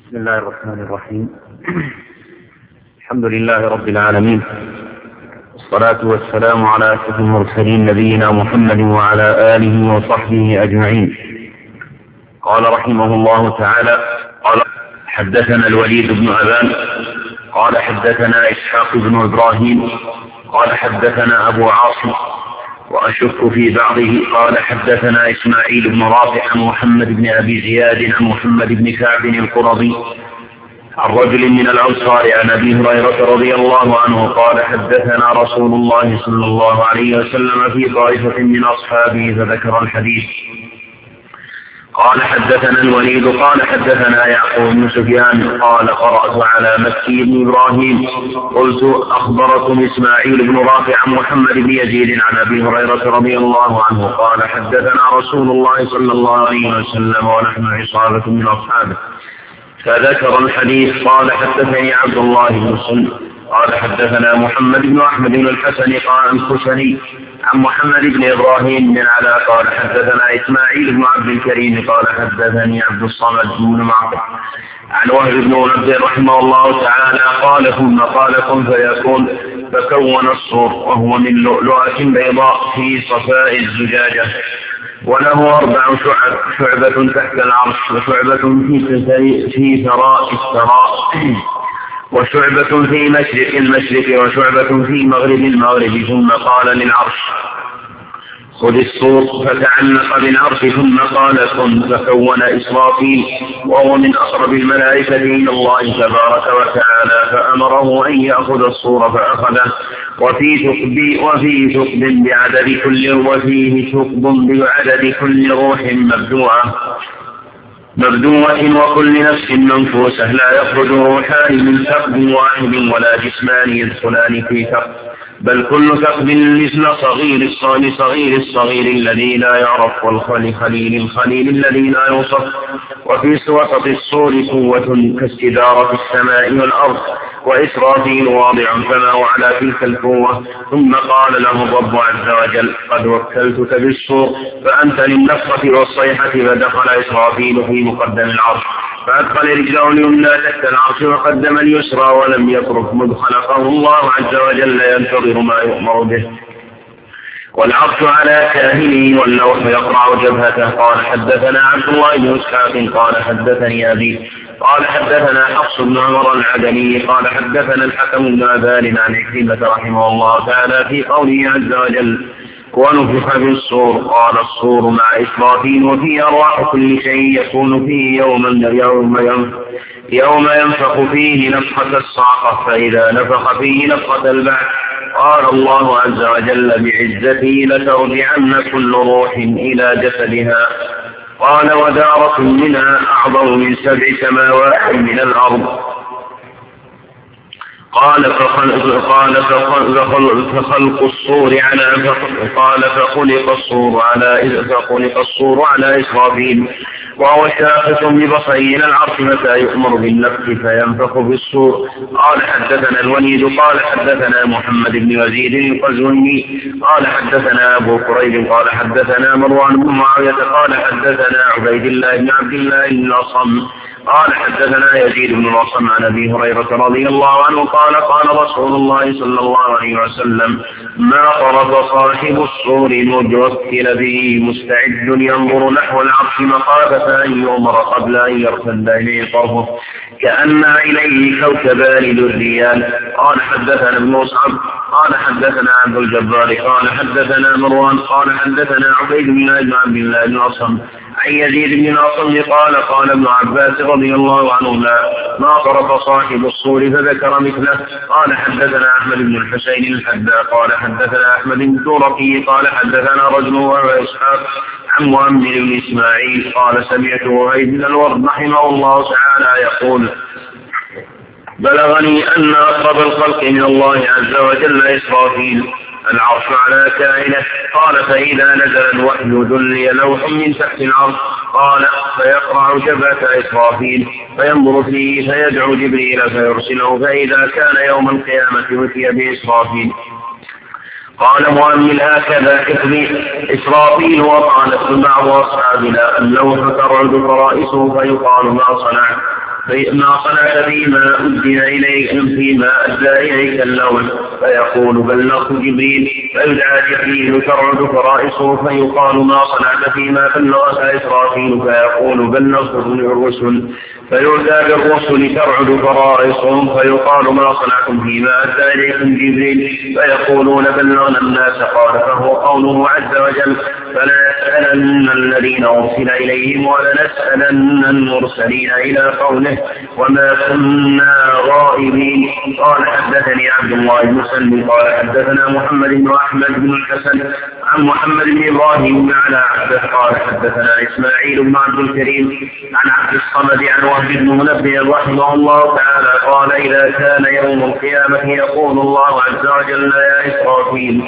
بسم الله الرحمن الرحيم. الحمد لله رب العالمين، والصلاة والسلام على أشرف المرسلين نبينا محمد وعلى آله وصحبه أجمعين. قال رحمه الله تعالى: قال حدثنا الوليد بن أبان قال حدثنا إسحاق بن إبراهيم قال حدثنا أبو عاصم وأشك في بعضه قال حدثنا إسماعيل بن رافع عن محمد بن أبي زياد عن محمد بن كعب القرظي عن رجل من الأنصار عن أبي هريرة رضي الله عنه قال حدثنا رسول الله صلى الله عليه وسلم في طائفة من أصحابه فذكر الحديث. قال حدثنا الوليد قال حدثنا يعقوب بن سفيان قال قرأت على مكي بن إبراهيم قلت أخبركم إسماعيل بن رافع عن محمد بن يزيد عن أبي هريرة رضي الله عنه قال حدثنا رسول الله صلى الله عليه وسلم ونحن عصابة من أصحابه فذكر الحديث. قال حدثني عبد الله بن سلم قال حدثنا محمد بن أحمد بن الحسن قال الخشني عن محمد بن إبراهيم بن علاء قال حدثنا إسماعيل بن عبد الكريم قال حدثني عبد الصمد بن معقل عن وهب بن منبه رحمه الله تعالى قال ثم قال كن فيكون فكون الصور وهو من لؤلؤة بيضاء في صفاء الزجاجة وله 4 شعبة تحت العرش وشعبة في ثراء الثراء وشعبة في مشرق المشرق وشعبة في مغرب المغرب. ثم قال للعرش خذ الصور فتعلق بالعرش ثم قال كن فكون إسرافيل وهو من أقرب الملائكة إلى الله تبارك وتعالى فأمره أن يأخذ الصور فأخذه وفيه ثقب بعدد كل روح مبدوعة وكل نفس منفوسة لا يخرج روحان من ثقب واحد ولا جسمان يدخلان في ثقب بل كل ثقب مثل صغير الصغير الذي لا يعرف والخليل الذي لا يوصف. وفي وسط الصور قوة كاستدارة السماء والأرض وإسرافيل واضع فما على تلك القوة. ثم قال له الرب عز وجل قد وكلتك بالصور فأنت للنفخة والصيحة. فدخل إسرافيل في مقدم العرش فأدخل رجله اليمنى تحت العرش وقدم اليسرى ولم يترك مذ خلقه الله عز وجل ينتظر ما يؤمر به والعرش على كاهله واللوح يقرع جبهته. قال حدثنا عبد الله بن إسحاق قال حدثني أبي قال حدثنا حفص بن عمر العدني قال حدثنا الحكم بن أبان عن عكرمة رحمه الله تعالى في قوله عز وجل ونفخ بالصور. قال الصور مع إسرافيل وفيه أرواح كل شيء يكون فيه يوم ينفخ فيه نفخة الصاعقة فإذا نفخ فيه نفخة البعث. قال الله عز وجل بعزته لترجعن كل روح إلى جسدها. قال ودارة منها أعظم من 7 سماوات من الأرض. قال فخلق الصور فخلق الصور على إسرافيل وهو شاخص ببصره إلى العرش متى يؤمر بالنفخ فينفخ بالصور. قال حدثنا الوليد قال حدثنا محمد بن يزيد القزويني قال حدثنا أبو كريب قال حدثنا مروان بن معاوية قال حدثنا عبيد الله بن عبد الله بن الأصم قال حدثنا يزيد بن الأصم عن أبي هريرة رضي الله عنه قال قال رسول الله صلى الله عليه وسلم ما طرف صاحب الصور متوكل به مستعد ينظر نحو العرش مخافة أن يؤمر قبل أن يرتد إليه طرفه كأن إليه كوكبان دريان. قال حدثنا ابن مصعب قال حدثنا عبد الجبار قال حدثنا مروان قال حدثنا عبيد الله بن عبد الله بن الأصم عن يزيد بن الأصم قال ابن عباس رضي الله عنهما ما طرف صاحب الصور فذكر مثله. قال حدثنا أحمد بن الحسين الحداء قال حدثنا أحمد بن الدورقي قال حدثنا رجل وهو إسحاق عن مؤمن بن إسماعيل قال سمعت وهيب بن الورد رحمه الله تعالى يقول بلغني أن أقرب الخلق من الله عز وجل إسرافيل العرش على كائنه. قال فإذا نزل الوحي دلي لوح من تحت العرش قال فيقرع جبهة إسرافيل فينظر فيه فيدعو جبريل فيرسله فإذا كان يوم القيامة أتي بإسرافيل. قال مؤمل هكذا حفظي إسرافيل وقالت بعض أصحابنا اللوح ترعد فرائسه فيقال ما صنع ما صنعت فيما أدن إليك فيما أدى إليك اللون، فيقول بلغت جبريل، فيدعى جبريل ترعد فرائصه فيقال ما صنعت فيما بلغك إسرافيل، فيقول بلغت الرسل، فيؤتى بالرسل ترعد فرائصهم فيقال ما صنعتم فيما أدى إليكم جبريل، فيقولون بلغنا الناس. قال فهو قوله عز وجل فلا يسألن الذين أرسل إليهم ولنسألن المرسلين إلى قوله وما كنا غائبين. قال حدثني عبد الله بن سلم قال حدثنا محمد بن أحمد بن الحسن عن محمد بن إبراهيم على عبده قال حدثنا إسماعيل بن عبد الكريم عن عبد الصمد عن وهب بن منبه رحمه الله تعالى قال إذا كان يوم القيامة يقول الله عز وجل يا إسرافيل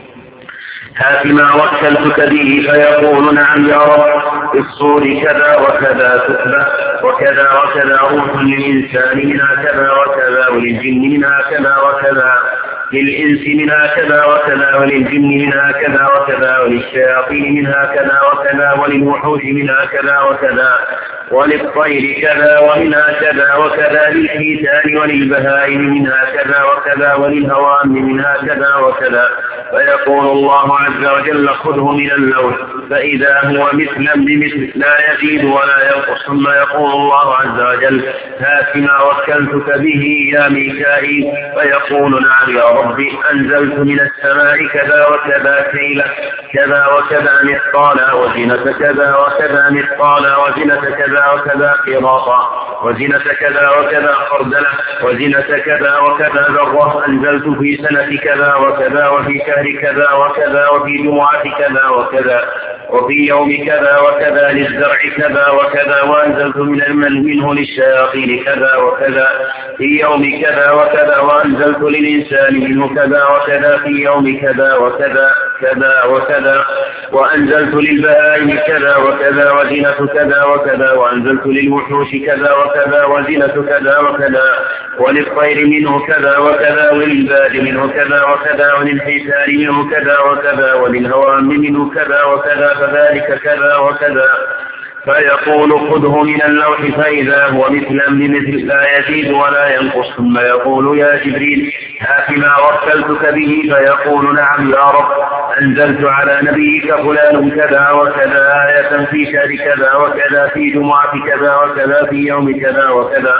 هات ما وكلتك به، فيقول نعم يا رب، في الصور كذا وكذا تكبه وكذا وكذا روح للإنسان منها كذا وكذا وللجن منها كذا وكذا، للإنس منها كذا وكذا وللجن منها كذا وكذا وللشياطين منها كذا وكذا وللوحوش منها كذا وكذا وللطير كذا ومنها كذا وكذا للحيتان وللبهائم منها كذا وكذا وللهوام منها كذا وكذا. فيقول الله عز وجل خذه من اللوح، فإذا هو مثلا بمثل لا يزيد ولا ينقص. ثم يقول الله عز وجل هات ما وكلتك به يا ميكائيل، فيقول نعم يا ربي، أنزلت من السماء كذا وكذا كيلا كذا وكذا مثقالا وزنة كذا وكذا مثقالا وزنة كذا وكذا قراطا وزنة كذا وكذا خردلة وزنة كذا وكذا ذرة، أنزلت في سنة كذا وكذا وفي شهر كذا وكذا وفي جمعة كذا وكذا وفي يوم كذا وكذا للزرع كذا وكذا، وأنزلت منه للشياطين كذا وكذا في يوم كذا وكذا، وأنزلت للإنسان منه كذا وكذا في يوم كذا وكذا كذا وكذا، وأنزلت للبهائم كذا وكذا وزنة كذا وكذا، وأنزلت للوحوش كذا وكذا وزنة كذا وكذا، وللطير منه كذا وكذا وللباد منه كذا وكذا وللحيتان منه كذا وكذا وللهوام منه كذا وكذا، فذلك كذا وكذا. فيقول خذه من اللوح، فإذا هو مثلا بمثل لا يزيد ولا ينقص. ثم يقول يا جبريل هات ما وكلتك به، فيقول نعم يا رب، أنزلت على نبيك فلان كذا وكذا آية في شهر كذا وكذا في جمعة كذا وكذا في يوم كذا وكذا،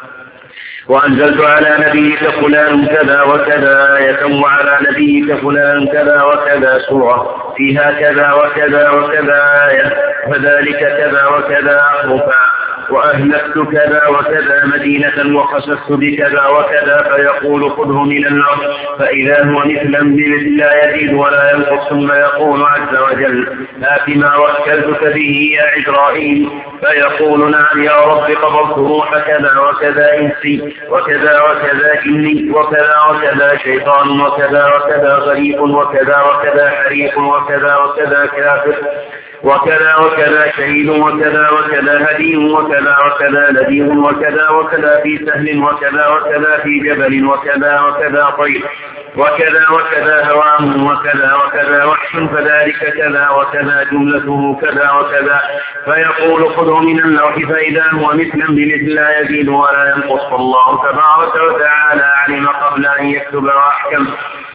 وأنزلت على نبيك فلان كذا وكذا آية وعلى نبيك فلان كذا وكذا سورة فيها كذا وكذا وكذا آية، فذلك كذا وكذا أحرفا، وأهلكت كذا وكذا مدينة وخسفت بكذا وكذا. فيقول خذه من اللوح، فإذا هو مثلا بمثل لا يزيد ولا ينقص. ثم يقول عز وجل هات ما وكلتك به يا عزرائيل، فيقول نعم يا رب، قبضت روح كذا وكذا إنسي وكذا وكذا جني وكذا وكذا شيطان وكذا وكذا غريب وكذا وكذا حريق وكذا وكذا كافر وكذا وكذا شهيد وكذا وكذا هدي وكذا وكذا لديه وكذا وكذا في سهل وكذا وكذا في جبل وكذا وكذا طير وكذا وكذا هوام وكذا وكذا وحش، فذلك كذا وكذا جملته كذا وكذا. فيقول خذه من اللوح، فإذا هو مثلا بمثل لا يزيد ولا ينقص. الله تبارك وتعالى علم قبل أن يكتب وأحكم،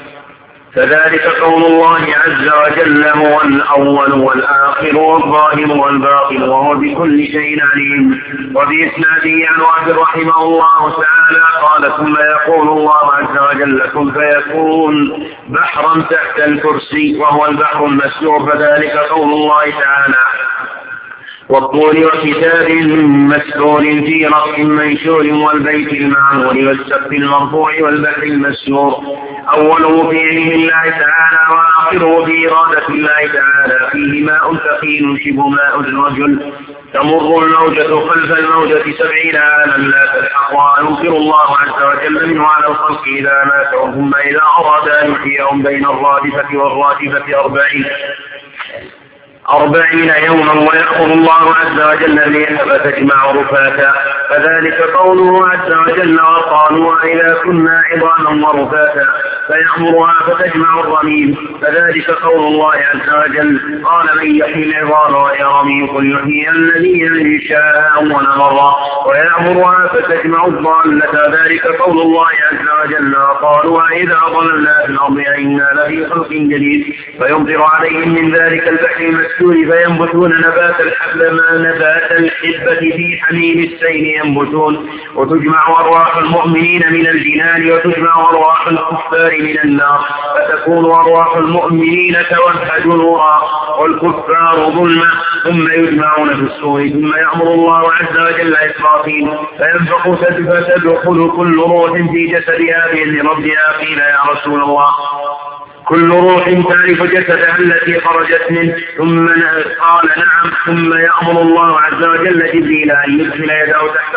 فذلك قول الله عز وجل هو الأول والآخر والظاهر والباطن وهو بكل شيء عليم. وبإسناده عن وهب رحمه الله تعالى قال ثم يقول الله عز وجل كن فيكون بحرا تحت الكرسي وهو البحر المسجور، فذلك قول الله تعالى والطور وكتاب مسطور في رق منشور والبيت المعمور والسقف المرفوع والبحر المسجور. أوله في علم الله تعالى وآخره في إرادة الله تعالى، فيه ماء ثقيل شبه ماء الرجل تمر الموجة خلف الموجة 70 عاما لا تلحقها، ينكر الله عز وجل منه على الخلق إذا ماتوا، ثم إذا أراد أن يحييهم بين الرادفة والرادفة 40 40 يوما ويأمر الله عز وجل الريح فتجمع رفاتا، فذلك قوله عز وجل وقالوا إذا كنا عظاما ورفاتا، فيأمرها فتجمع الرميم، فذلك قول الله عز وجل قال من يحيي العظام وهي رميم قل يحييها الذي ينشاها أول مرة، ويأمرها فتجمع الضالة، ذلك قول الله عز وجل وقالوا إذا ضللنا في الأرض إنا لفي خلق جديد، فيمطر عليهم من ذلك البحر المسجود فينبتون نبات الحبة في حميم السيل ينبتون، وتجمع أرواح المؤمنين من الجنان وتجمع أرواح الكفار من النار، فتكون أرواح المؤمنين توهج نورا والكفار ظلما، ثم يجمعون في الصور، ثم يأمر الله عز وجل إسرافيل فينفخ فتدخل كل روح في جسدها بإذن ربها. قيل يا رسول الله كل روح تعرف جسدها التي خرجت منه؟ ثم قال نعم. ثم يأمر الله عز وجل جبريل أن يدخل يده تحت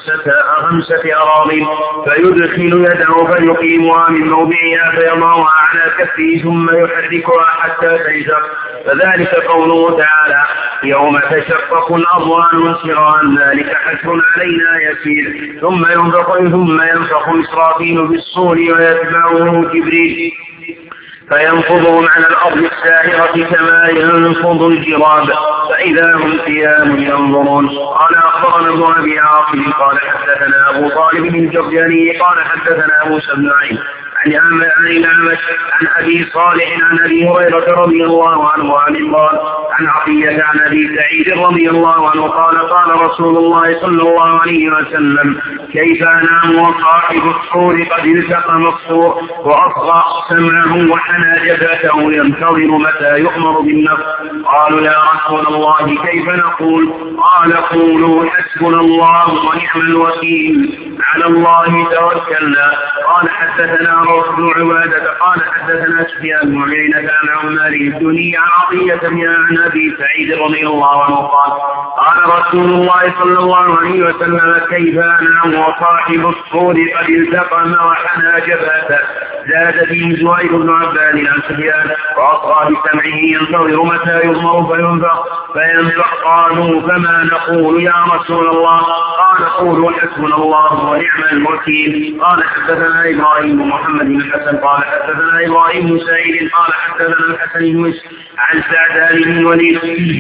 5 أراضين، فيدخل يده فيقيمها من موضعها فيضعها على كفه ثم يحركها حتى تنشق، فذلك قوله تعالى يوم تشقق الأرض عنهم سراعا ذلك حشر علينا يسير، ثم ينفخ إسرافيل بالصور ويتبعه جبريل فينفضهم على الأرض الساهرة كما ينفض الجراب، فإذا هم قيام ينظرون. قال أخبرنا ابن أبي عاصم قال حدثنا أبو طالب الجرجاني قال حدثنا موسى بن عين عن الأعمش عن أبي صالح عن أبي هريرة رضي الله عنه عن عطية عن أبي سعيد رضي الله عنه قال قال رسول الله صلى الله عليه وسلم كيف أنام وصاحب الصور قد التقم الصور وأصغى سمعه وحنى جبهته ينتظر متى يؤمر بالنفس، قالوا يا رسول الله كيف نقول؟ قال قولوا حسبنا الله ونعم الوكيل على الله توكلنا. قال حدثنا روح بن عبادة قال حدثنا سفيان بن عيينة عن عمار الدنيا عن عطية عن أبي سعيد رضي الله عنه قال قال رسول الله صلى الله عليه وسلم كيف أنام وصاحب الصور قد التقم وحنى جبهته، زاد فيه زهير بن عباد عن سفيان وأصغى بسمعه ينتظر متى يؤمر فينفخ قالوا فما نقول يا رسول الله؟ قال قولوا حسبنا الله ونعم الوكيل. قال حدثنا إبراهيم محمد بن الحسن قال حدثنا إبراهيم بن سعيد قال حدثنا الحسن بن عن سعدان بن الوليد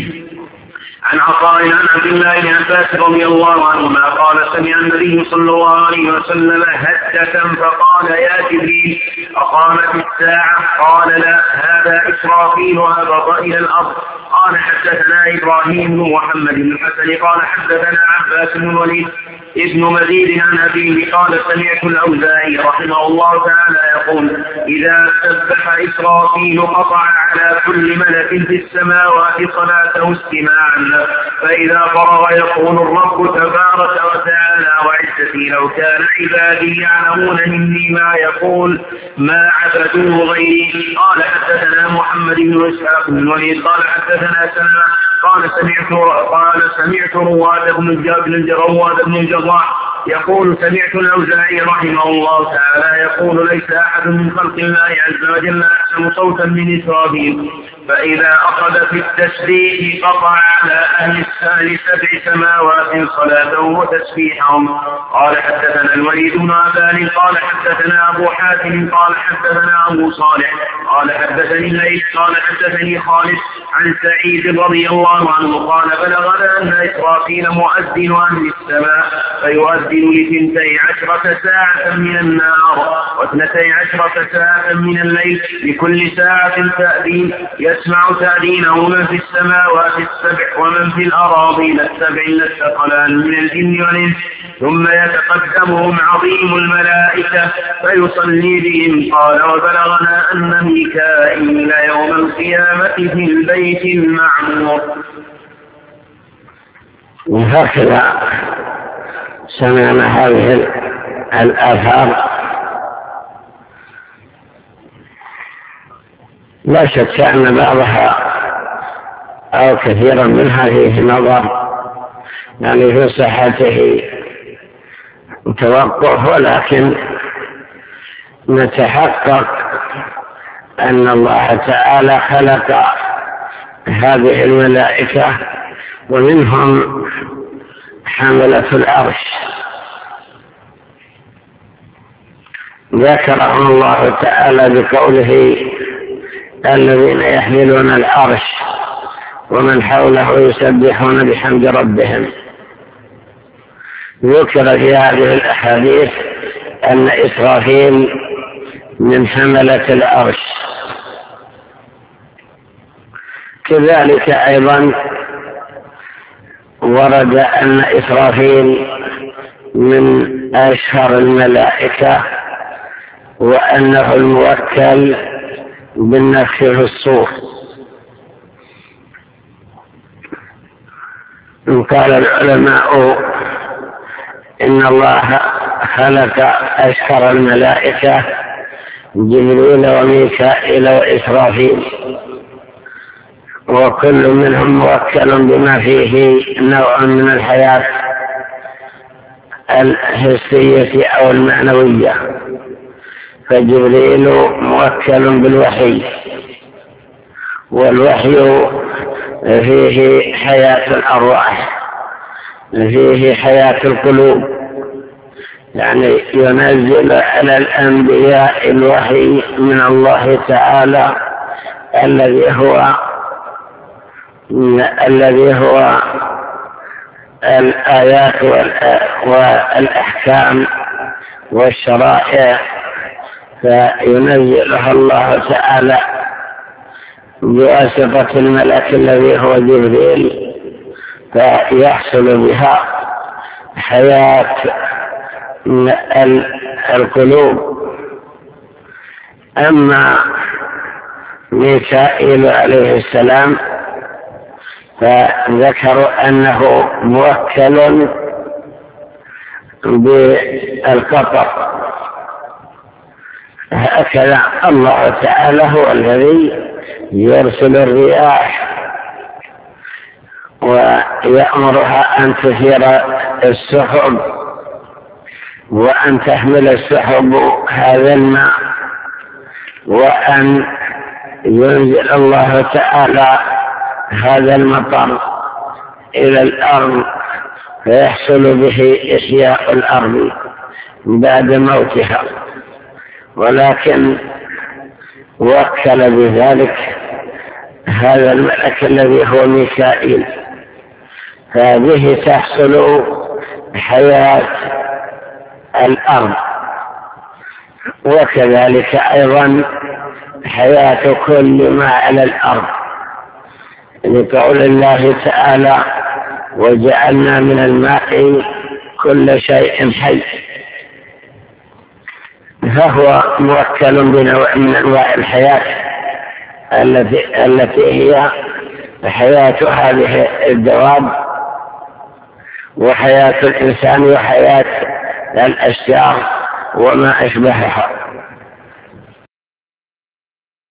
عن عطاء عن عبد الله بن عباس رضي الله عنهما قال سمع النبي صلى الله عليه وسلم هتة فقال يا جبريل أقامت الساعة؟ قال لا هذا إسرافيل هبط إلى الأرض. قال حدثنا إبراهيم بن محمد بن الحسن قال حدثنا عباس بن الوليد ابن مزيد عن أبيه قال سمعت الأوزاعي رحمه الله تعالى يقول إذا سبح إسرافيل قطع على كل ملك في السماوات صلاته استماعا، فإذا فرغ يقول الرب تبارك وتعالى وعزتي لو كان عبادي يعلمون مني ما يقول ما عبدوه غيري. قال حدثنا محمد بن إسحاق بن الوليد قال حدثنا سلمة قال سمعت رواد بن الجراح يقول سمعت الأوزاعي رحمه الله تعالى يقول ليس أحد من خلق الله عز وجل أحسن صوتا من إسرافيل، فإذا أخذ في التسبيح قطع على أهل 7 سماوات صلاتهم وتسبيحهم. قال حدثنا الوليد بن عبان قال حدثنا أبو حاتم قال حدثنا أبو صالح قال حدثني الليث قال حدثني خالد عن سعيد رضي الله عنه قال بلغنا أن إسرافيل مؤذن أهل السماء فيؤذن ل12 ساعة من النار و12 ساعة من الليل، لكل ساعة تأذين يسمع تأذينه من في السماوات 7 ومن في الأراضين 7 الثقلان من الجن والإنس، ثم يتقدمهم عظيم الملائكة فيصلي بهم. قال وبلغنا أن ميكائيل يوم القيامة في البيت المعمور. وهكذا سمعنا هذه الآثار، لا شك أن بعضها أو كثيرا منها فيه نظر، يعني في صحته توقف، ولكن نتحقق أن الله تعالى خلق هذه الملائكة، ومنهم حملة العرش ذكرهم الله تعالى بقوله الذين يحملون العرش ومن حوله يسبحون بحمد ربهم. ذكر في هذه الأحاديث أن إسرافيل من حملة العرش. كذلك أيضا ورد أن إسرافيل من أشهر الملائكة، وأنه الموكل بالنفخ في الصور. قال العلماء إن الله خلق أشهر الملائكة جبريل وميكائيل وإسرافيل، وكل منهم موكل بما فيه نوع من الحياة الحسية أو المعنوية. فجبريل موكل بالوحي، والوحي فيه حياة الأرواح، فيه حياة القلوب، يعني ينزل على الأنبياء الوحي من الله تعالى الذي هو الآيات والأحكام والشرائع، فينزلها الله تعالى بواسطة الملك الذي هو جبريل، فيحصل بها حياة القلوب. أما ميكائيل عليه السلام فذكروا أنه موكل بالقطر. هكذا الله تعالى هو الذي يرسل الرياح ويأمرها أن تثير السحب وأن تحمل السحب هذا الماء، وأن ينزل الله تعالى هذا المطر إلى الأرض فيحصل به إحياء الأرض بعد موتها. ولكن وكل بذلك هذا الملك الذي هو ميكائيل، فبه تحصل حياة الأرض، وكذلك أيضا حياة كل ما على الأرض، لقول الله تعالى وجعلنا من الماء كل شيء حي. فهو موكل بنوع من أنواع الحياة التي هي حياة هذه الدواب وحياة الإنسان وحياة الأشجار وما أشبهها.